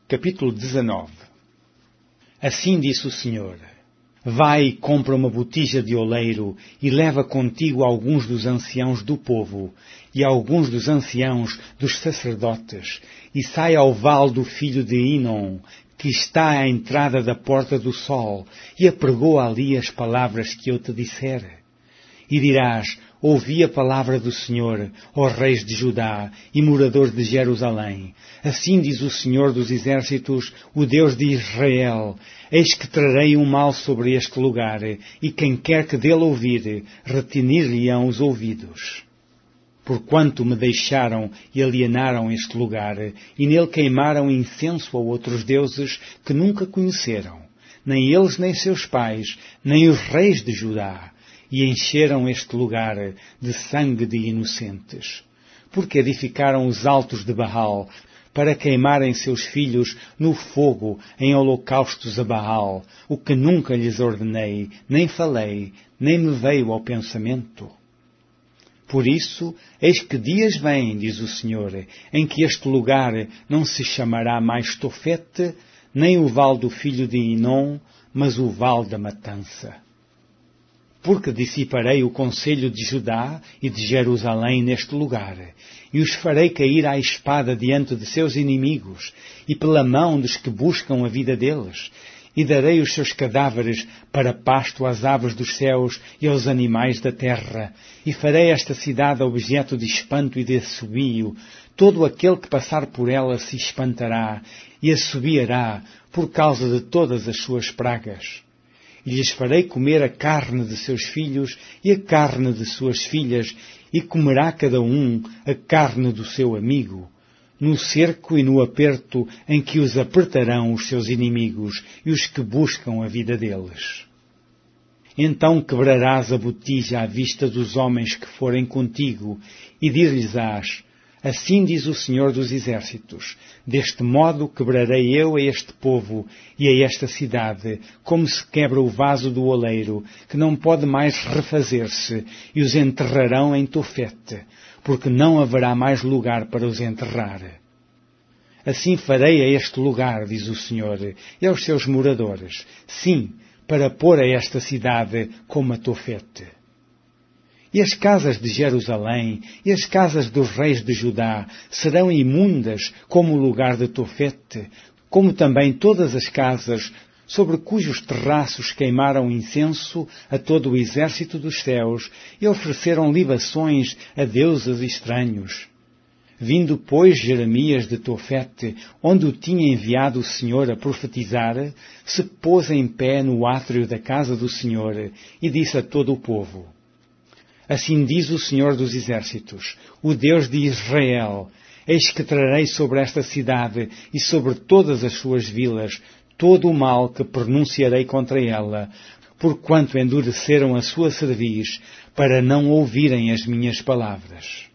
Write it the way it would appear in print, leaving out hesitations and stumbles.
Capítulo 19. Assim disse o Senhor: Vai e compra uma botija de oleiro e leva contigo alguns dos anciãos do povo e alguns dos anciãos dos sacerdotes e sai ao vale do filho de Inom, que está à entrada da porta do sol, e apregoa ali as palavras que eu te disser. E dirás: Ouvi a palavra do Senhor, ó reis de Judá e moradores de Jerusalém. Assim diz o Senhor dos Exércitos, o Deus de Israel: Eis que trarei um mal sobre este lugar, e quem quer que dele ouvir, retinir-lhe-ão os ouvidos. Porquanto me deixaram e alienaram este lugar, e nele queimaram incenso a outros deuses que nunca conheceram, nem eles nem seus pais, nem os reis de Judá, e encheram este lugar de sangue de inocentes. Porque edificaram os altos de Baal, para queimarem seus filhos no fogo em holocaustos a Baal, o que nunca lhes ordenei, nem falei, nem me veio ao pensamento. Por isso, eis que dias vêm, diz o Senhor, em que este lugar não se chamará mais Tofete, nem o vale do filho de Inom, mas o vale da matança. Porque dissiparei o conselho de Judá e de Jerusalém neste lugar, e os farei cair à espada diante de seus inimigos, e pela mão dos que buscam a vida deles, e darei os seus cadáveres para pasto às aves dos céus e aos animais da terra, e farei esta cidade objeto de espanto e de assobio. Todo aquele que passar por ela se espantará e assobiará por causa de todas as suas pragas. E lhes farei comer a carne de seus filhos e a carne de suas filhas, e comerá cada um a carne do seu amigo, no cerco e no aperto em que os apertarão os seus inimigos e os que buscam a vida deles. Então quebrarás a botija à vista dos homens que forem contigo, e dir-lhes-ás: Assim diz o Senhor dos Exércitos: Deste modo quebrarei eu a este povo e a esta cidade, como se quebra o vaso do oleiro, que não pode mais refazer-se, e os enterrarão em Tofete, porque não haverá mais lugar para os enterrar. Assim farei a este lugar, diz o Senhor, e aos seus moradores, sim, para pôr a esta cidade como a Tofete. E as casas de Jerusalém e as casas dos reis de Judá serão imundas como o lugar de Tofete, como também todas as casas sobre cujos terraços queimaram incenso a todo o exército dos céus e ofereceram libações a deuses estranhos. Vindo, pois, Jeremias de Tofete, onde o tinha enviado o Senhor a profetizar, se pôs em pé no átrio da casa do Senhor e disse a todo o povo: Assim diz o Senhor dos Exércitos, o Deus de Israel: Eis que trarei sobre esta cidade e sobre todas as suas vilas todo o mal que pronunciarei contra ela, porquanto endureceram a sua cerviz para não ouvirem as minhas palavras.